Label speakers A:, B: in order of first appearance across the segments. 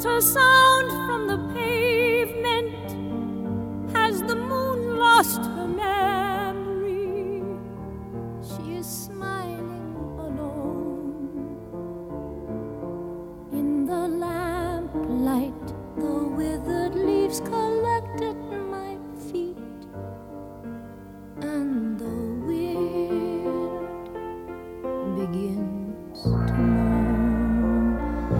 A: not a sound from the pavement. Has the moon lost her memory? She is smiling alone. In the lamplight, the withered leaves collect at my feet, and the wind begins to moan.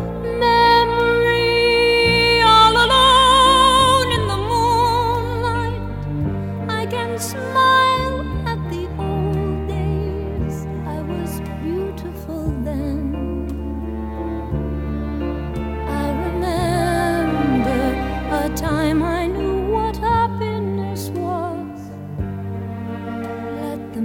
A: Memory, all alone in the moonlight, I can smile at the old days. I was beautiful then. I remember a time I knew what happiness was. Let the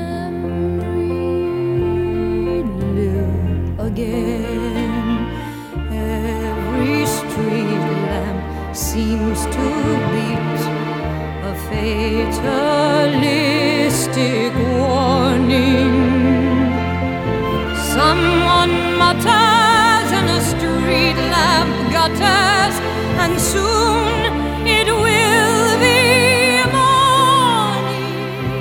A: memory live again. Every street lamp seems to beat a fatalistic warning. Someone mutters in a street lamp gutters, and soon it will be morning.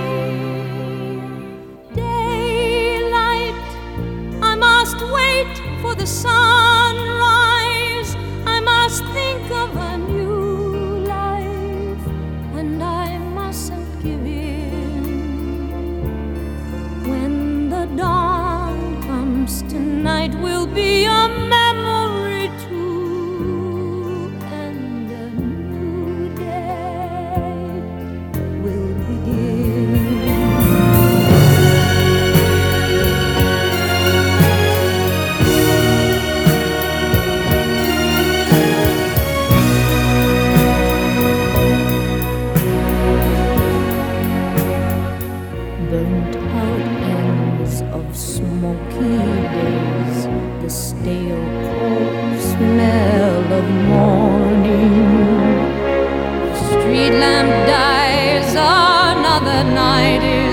A: Daylight, I must wait for the sunrise. I must think of a new life, and I mustn't give in. When the dawn comes, tonight will be a memory too, and a new day will begin. Burnt out ends of smoky days, the stale cold smell of morning. Street lamp dies, another night is